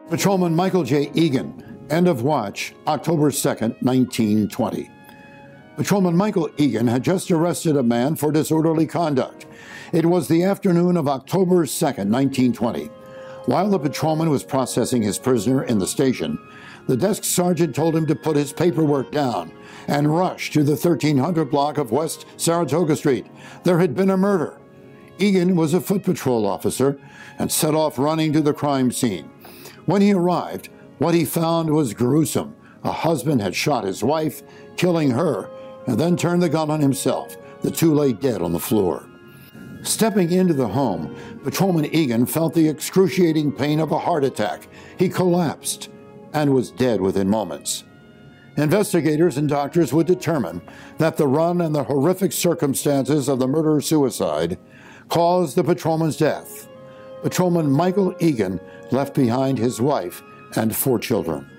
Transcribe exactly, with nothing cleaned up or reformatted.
Patrolman Michael J. Egan, end of watch, October second, nineteen twenty. Patrolman Michael Egan had just arrested a man for disorderly conduct. It was the afternoon of October second, nineteen twenty. While the patrolman was processing his prisoner in the station, the desk sergeant told him to put his paperwork down and rush to the thirteen hundred block of West Saratoga Street. There had been a murder. Egan was a foot patrol officer and set off running to the crime scene. When he arrived, what he found was gruesome. A husband had shot his wife, killing her, and then turned the gun on himself. The two lay dead on the floor. Stepping into the home, Patrolman Egan felt the excruciating pain of a heart attack. He collapsed and was dead within moments. Investigators and doctors would determine that the run and the horrific circumstances of the murder-suicide caused the patrolman's death. Patrolman Michael Egan left behind his wife and four children.